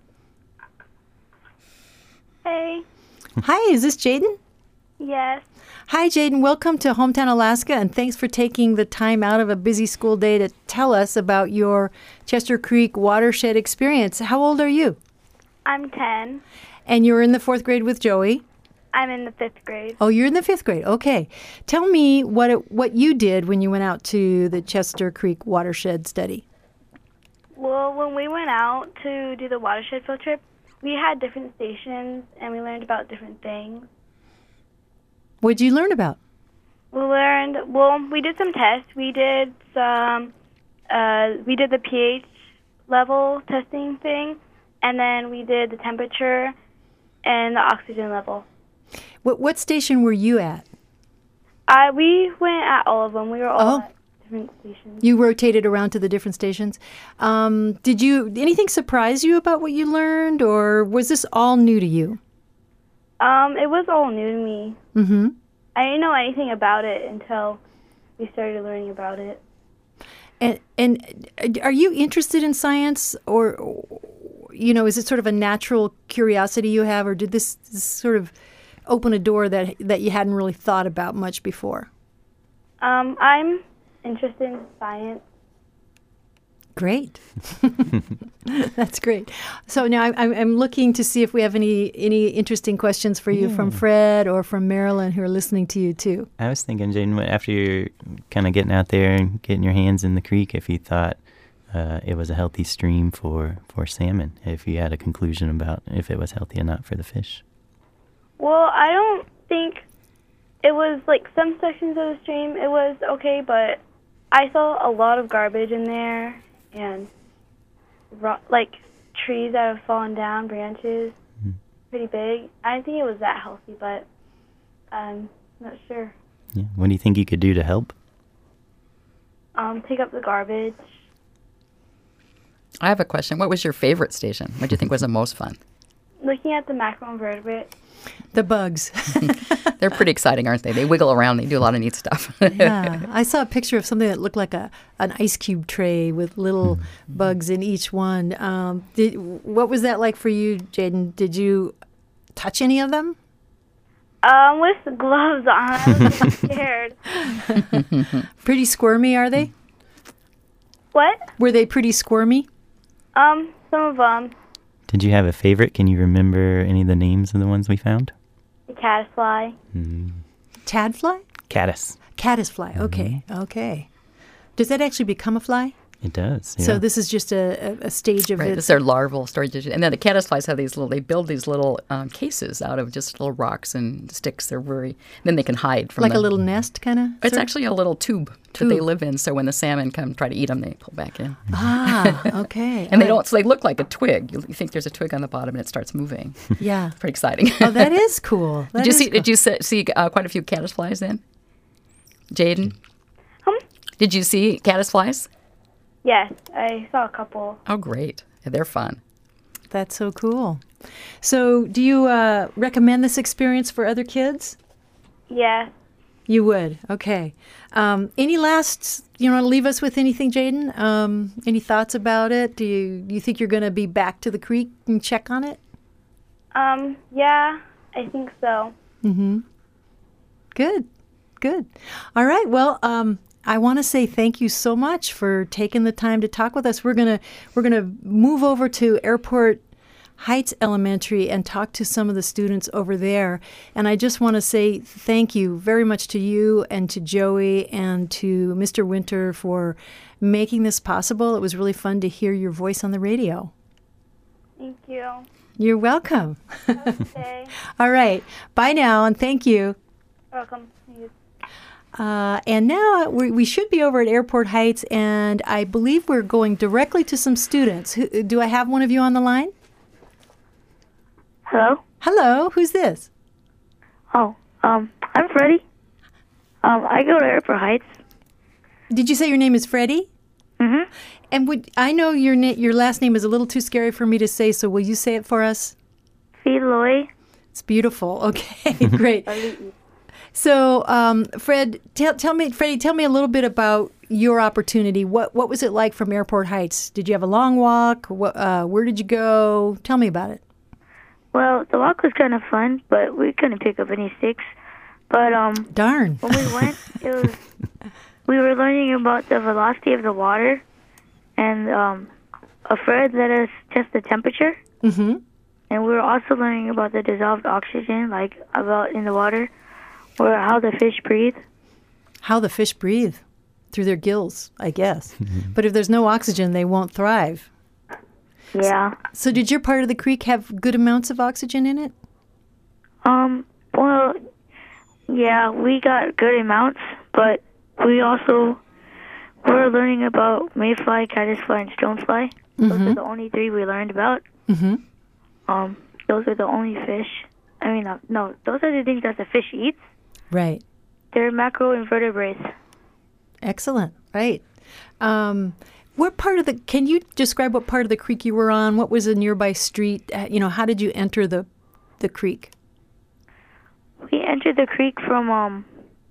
Hey. Hi, is this Jaden? Yes. Hi, Jaden. Welcome to Hometown Alaska, and thanks for taking the time out of a busy school day to tell us about your Chester Creek watershed experience. How old are you? I'm 10. And you're in the 4th grade with Joey? I'm in the 5th grade. Oh, you're in the 5th grade. Okay. Tell me what you did when you went out to the Chester Creek watershed study. Well, when we went out to do the watershed field trip, we had different stations, and we learned about different things. What did you learn about? We did some tests. We did the pH level testing thing, and then we did the temperature and the oxygen level. What station were you at? We went at all of them. We were all at different stations. You rotated around to the different stations. Did anything surprise you about what you learned, or was this all new to you? It was all new to me. Mm-hmm. I didn't know anything about it until we started learning about it. And are you interested in science, or is it sort of a natural curiosity you have, or did this sort of open a door that you hadn't really thought about much before? I'm interested in science. Great. That's great. So now I'm looking to see if we have any interesting questions for you from Fred or from Marilyn, who are listening to you too. I was thinking, Jaden, after you're kind of getting out there and getting your hands in the creek, if you thought it was a healthy stream for salmon, if you had a conclusion about if it was healthy or not for the fish. Well, I don't think it was like some sections of the stream it was okay, but I saw a lot of garbage in there and like trees that have fallen down, branches, pretty big. I didn't think it was that healthy, but I'm not sure. Yeah. What do you think you could do to help? Take up the garbage. I have a question. What was your favorite station? What do you think was the most fun? Looking at the macroinvertebrate. The bugs. They're pretty exciting, aren't they? They wiggle around. They do a lot of neat stuff. Yeah, I saw a picture of something that looked like an ice cube tray with little bugs in each one. What was that like for you, Jaden? Did you touch any of them? With gloves on, I was scared. Pretty squirmy, are they? What? Were they pretty squirmy? Some of them. Did you have a favorite? Can you remember any of the names of the ones we found? The caddisfly. Tadfly? Caddis. Caddisfly. Okay. Okay. Does that actually become a fly? It does. Yeah. So this is just a stage of Right, it. this is their larval storage. And then the caddisflies have they build these little cases out of just little rocks and sticks. They're then they can hide from like a little nest, kind of? It's actually a little tube that they live in. So when the salmon come try to eat them, they pull back in. Ah, okay. And so they look like a twig. You think there's a twig on the bottom and it starts moving. Yeah. Pretty exciting. Oh, that is cool. Did you see quite a few caddisflies then? Jaden? Did you see caddisflies? Yes, I saw a couple. Oh, great. Yeah, they're fun. That's so cool. So do you recommend this experience for other kids? Yes. You would. Okay. Any last, leave us with anything, Jaden? Any thoughts about it? Do you think you're going to be back to the creek and check on it? Yeah, I think so. Mm-hmm. Good. All right. Well, I want to say thank you so much for taking the time to talk with us. We're gonna move over to Airport Heights Elementary and talk to some of the students over there. And I just want to say thank you very much to you and to Joey and to Mr. Winter for making this possible. It was really fun to hear your voice on the radio. Thank you. You're welcome. Okay. All right. Bye now, and thank you. Welcome. And now we should be over at Airport Heights, and I believe we're going directly to some students. Do I have one of you on the line? Hello? Hello, who's this? Oh, I'm Freddie. I go to Airport Heights. Did you say your name is Freddie? Mm-hmm. And I know your last name is a little too scary for me to say, so will you say it for us? Feloy. It's beautiful. Okay, great. So, Freddie, tell me a little bit about your opportunity. What was it like from Airport Heights? Did you have a long walk? Where did you go? Tell me about it. Well, the walk was kind of fun, but we couldn't pick up any sticks. But darn. When we went, we were learning about the velocity of the water, and a Fred let us test the temperature. Mm-hmm. And we were also learning about the dissolved oxygen, like about in the water. Or how the fish breathe. How the fish breathe? Through their gills, I guess. But if there's no oxygen, they won't thrive. Yeah. So did your part of the creek have good amounts of oxygen in it? Well, yeah, we got good amounts, but we also were learning about mayfly, caddisfly, and stonefly. Those are the only three we learned about. Mm-hmm. Those are the only fish. I mean, no, those are the things that the fish eats. Right. They're macroinvertebrates. Excellent. Right. What part of can you describe what part of the creek you were on? What was a nearby street? How did you enter the creek? We entered the creek from,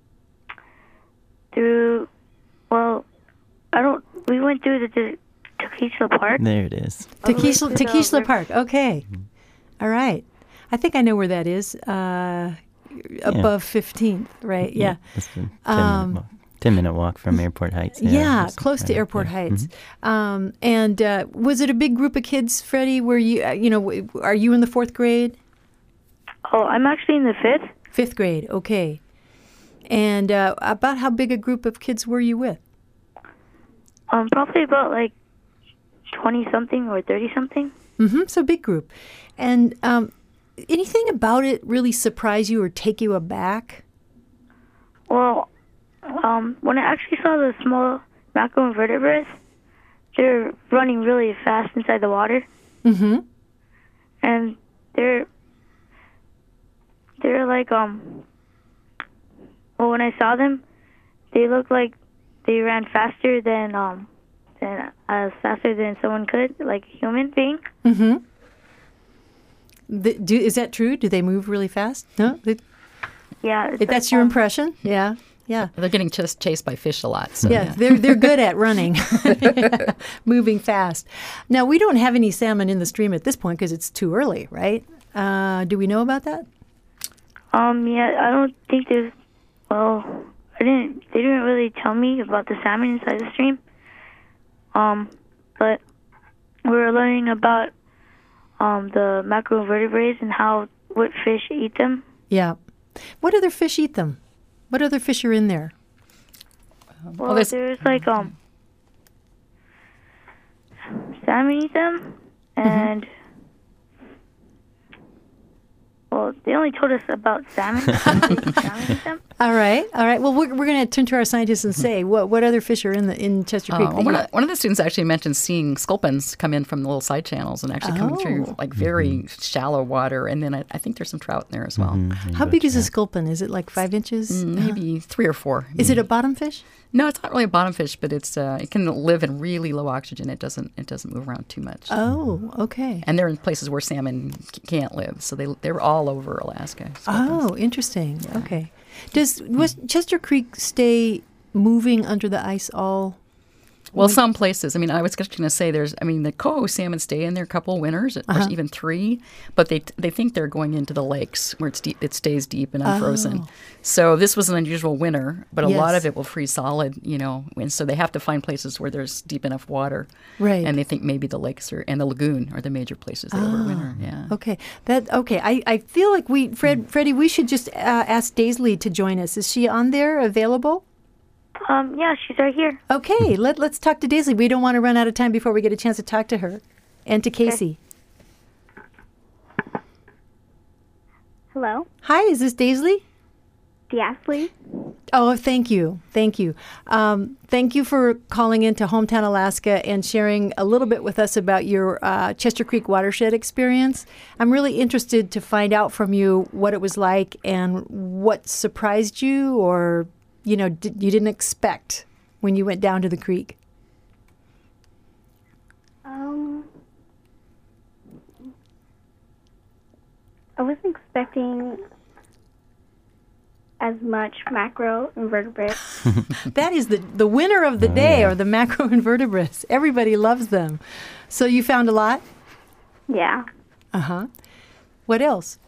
we went through the Takeshla Park. There it is. Takeshla Park. Okay. All right. I think I know where that is. Above 15th, right? Yeah. It's a 10-minute walk from Airport Heights. Yeah, close to Airport Heights. Mm-hmm. And was it a big group of kids, Freddie? Were you, are you in the 4th grade? Oh, I'm actually in the 5th. 5th grade, okay. And about how big a group of kids were you with? Probably about 20-something or 30-something. Mm-hmm, so big group. And anything about it really surprise you or take you aback? Well, when I actually saw the small macroinvertebrates, they're running really fast inside the water. Mm-hmm. And they're when I saw them, they looked like they ran faster than and faster than someone could, like a human being. Mm-hmm. Is that true? Do they move really fast? No? Yeah. That's your impression? Yeah. Yeah. They're getting chased by fish a lot. So, yeah, they're good at running, moving fast. Now, we don't have any salmon in the stream at this point because it's too early, right? Do we know about that? Yeah, I don't think there's. Well, they didn't really tell me about the salmon inside the stream. But we were learning about the macroinvertebrates and what fish eat them. Yeah. What other fish eat them? What other fish are in there? Well, there's like salmon eat them, and well, they only told us about salmon. Salmon eat them. All right. Well, we're going to turn to our scientists and say what other fish are in Chester Creek. One of the students actually mentioned seeing sculpins come in from the little side channels and actually coming through like very shallow water, and then I think there's some trout in there as well. How big is a sculpin? Is it like 5 inches? Maybe 3 or 4. Is it a bottom fish? No, it's not really a bottom fish, but it can live in really low oxygen. It doesn't move around too much. Oh, okay. And they're in places where salmon can't live, so they're all over Alaska. Oh, interesting. Yeah. Okay. Was Chester Creek stay moving under the ice all? Well, some places. I mean, I was just going to say the Coho salmon stay in there a couple winters, or even 3, but they think they're going into the lakes where it's deep. It stays deep and unfrozen. Oh. So this was an unusual winter, but a lot of it will freeze solid, and so they have to find places where there's deep enough water. Right. And they think maybe the lakes and the lagoon are the major places that overwinter. Yeah. Okay. I feel like Freddie, we should just ask Daisley to join us. Is she on there, available? Yeah, she's right here. Okay, let's talk to Daisley. We don't want to run out of time before we get a chance to talk to her. And to Casey. Okay. Hello? Hi, is this Daisley? Daisley. Oh, thank you. Thank you for calling into Hometown Alaska and sharing a little bit with us about your Chester Creek watershed experience. I'm really interested to find out from you what it was like and what surprised you or you didn't expect when you went down to the creek. I wasn't expecting as much macroinvertebrates. That is the winner of the day, or the macroinvertebrates. Everybody loves them. So you found a lot? Yeah. What else?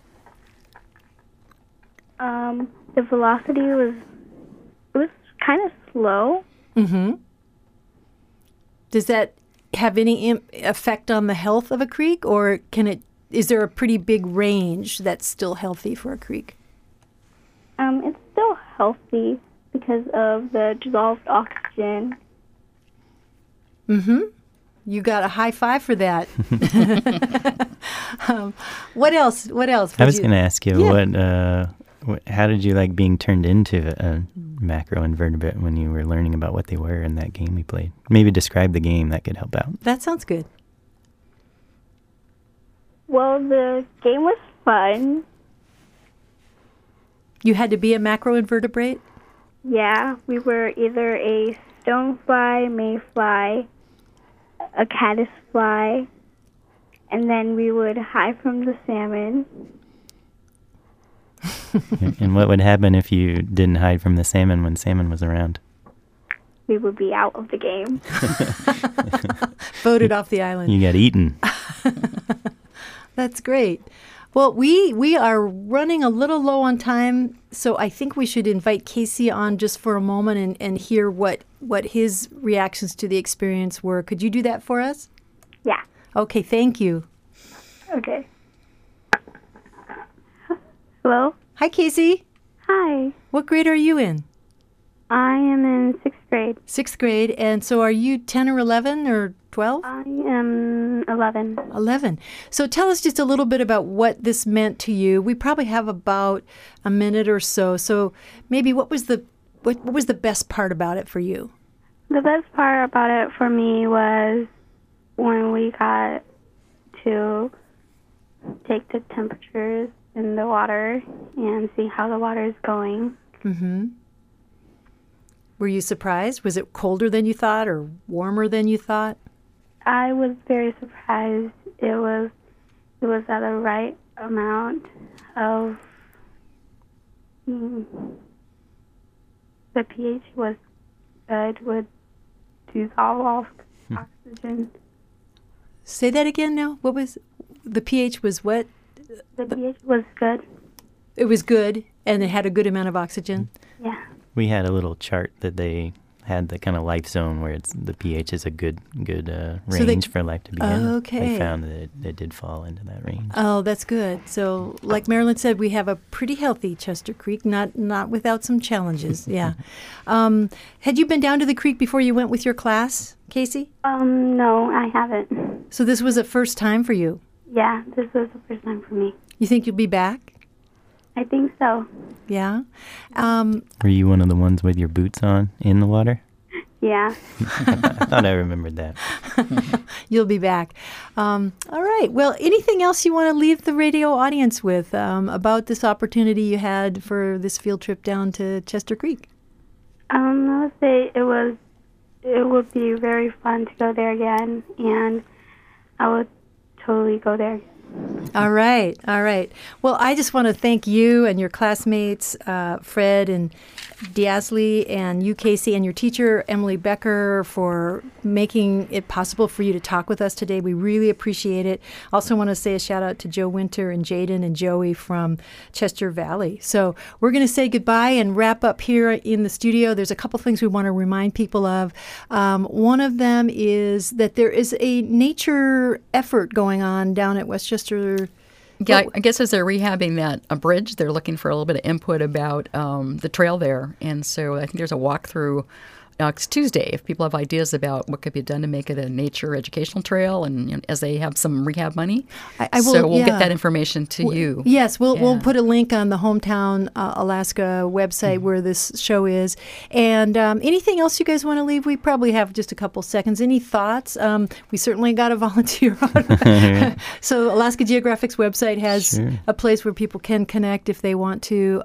The velocity was kind of slow. Mm-hmm. Does that have any effect on the health of a creek, or is there a pretty big range that's still healthy for a creek? It's still healthy because of the dissolved oxygen. Mm-hmm. You got a high five for that. What else? I was going to ask you, how did you like being turned into a macroinvertebrate when you were learning about what they were in that game we played? Maybe describe the game. That could help out. That sounds good. Well, the game was fun. You had to be a macroinvertebrate? Yeah, we were either a stonefly, mayfly, a caddisfly, and then we would hide from the salmon. And what would happen if you didn't hide from the salmon when salmon was around? We would be out of the game. Voted off the island. You got eaten. That's great. Well, we are running a little low on time, so I think we should invite Casey on just for a moment and hear what his reactions to the experience were. Could you do that for us? Yeah. Okay, thank you. Okay. Hello? Hi, Casey. Hi. What grade are you in? I am in 6th grade. 6th grade, and so are you 10 or 11 or 12? I am 11. 11. So tell us just a little bit about what this meant to you. We probably have about a minute or so. So maybe what was the best part about it for you? The best part about it for me was when we got to take the temperatures in the water and see how the water is going. Mm-hmm. Were you surprised? Was it colder than you thought or warmer than you thought? I was very surprised. It was at the right amount of the pH was good with dissolved oxygen. Say that again now. What was the pH was what? The pH was good. It was good, and it had a good amount of oxygen. Yeah. We had a little chart that they had, the kind of life zone where the pH is a good range for life to be in. Okay. They found that it did fall into that range. Oh, that's good. So, like Marilyn said, we have a pretty healthy Chester Creek, not without some challenges. Yeah. Had you been down to the creek before you went with your class, Casey? No, I haven't. So this was a first time for you? Yeah, this was the first time for me. You think you'll be back? I think so. Yeah. Were you one of the ones with your boots on in the water? Yeah. I thought I remembered that. You'll be back. All right. Well, anything else you want to leave the radio audience with about this opportunity you had for this field trip down to Chester Creek? I would say it would be very fun to go there again, and I would totally go there. All right. All right. Well, I just want to thank you and your classmates, Fred and Diasley, and you, Casey, and your teacher, Emily Becker, for making it possible for you to talk with us today. We really appreciate it. Also want to say a shout out to Joe Winter and Jaden and Joey from Chester Valley. So we're going to say goodbye and wrap up here in the studio. There's a couple things we want to remind people of. One of them is that there is a nature effort going on down at Westchester. Yeah, I guess as they're rehabbing that bridge, they're looking for a little bit of input about the trail there. And so I think there's a walkthrough. It's Tuesday. If people have ideas about what could be done to make it a nature educational trail, and as they have some rehab money, so we'll get that information to you. Yes, we'll put a link on the Hometown Alaska website where this show is. And anything else you guys want to leave? We probably have just a couple seconds. Any thoughts? We certainly got a volunteer on. So Alaska Geographic's website has a place where people can connect if they want to.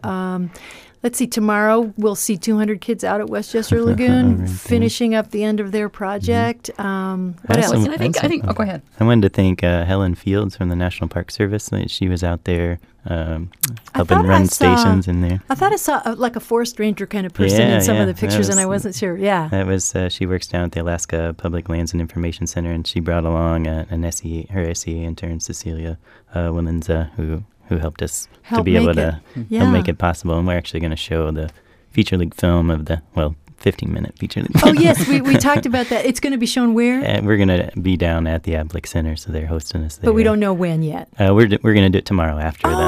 Let's see, tomorrow we'll see 200 kids out at Westchester Lagoon finishing up the end of their project. What else? I think, go ahead. I wanted to thank Helen Fields from the National Park Service. She was out there helping run stations in there. I thought I saw like a forest ranger kind of person in some of the pictures, and I wasn't sure. Yeah. That was, she works down at the Alaska Public Lands and Information Center, and she brought along her SEA intern, Cecilia Willenza, who helped us to be able to help make it possible. And we're actually going to show the feature length film of the 15-minute feature length. Oh yes, we talked about that. It's going to be shown where? We're going to be down at the Ablick Center, so they're hosting us there. But we don't know when yet. We're going to do it tomorrow after the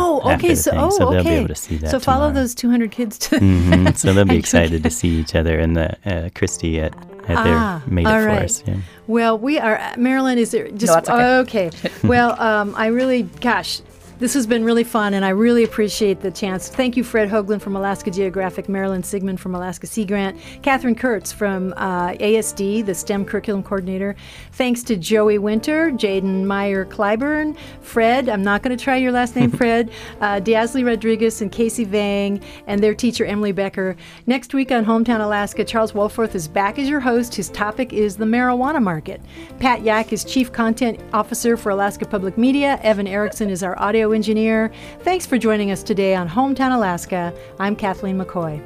so they'll be able to see that. So follow those 200 kids to. So they'll be excited to see each other, and the Christy at their made it for us. Yeah. Well, we are. Marilyn, is there just okay? Well, I really, gosh. This has been really fun, and I really appreciate the chance. Thank you, Fred Hoagland from Alaska Geographic, Marilyn Sigmund from Alaska Sea Grant, Catherine Kurtz from ASD, the STEM Curriculum Coordinator. Thanks to Joey Winter, Jaden Meyer-Clyburn, Fred, I'm not going to try your last name, Fred, Diasley Rodriguez and Casey Vang, and their teacher, Emily Becker. Next week on Hometown Alaska, Charles Wolforth is back as your host. His topic is the marijuana market. Pat Yak is Chief Content Officer for Alaska Public Media. Evan Erickson is our audio engineer. Thanks for joining us today on Hometown Alaska. I'm Kathleen McCoy.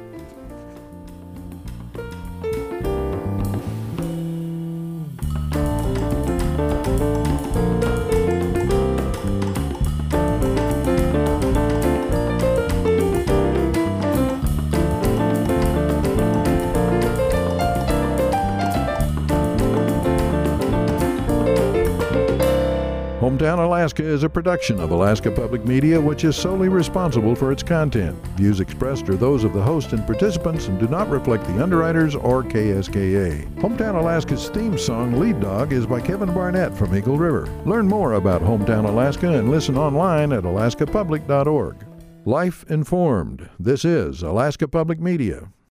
Hometown Alaska is a production of Alaska Public Media, which is solely responsible for its content. Views expressed are those of the host and participants and do not reflect the underwriters or KSKA. Hometown Alaska's theme song, Lead Dog, is by Kevin Barnett from Eagle River. Learn more about Hometown Alaska and listen online at alaskapublic.org. Life Informed. This is Alaska Public Media.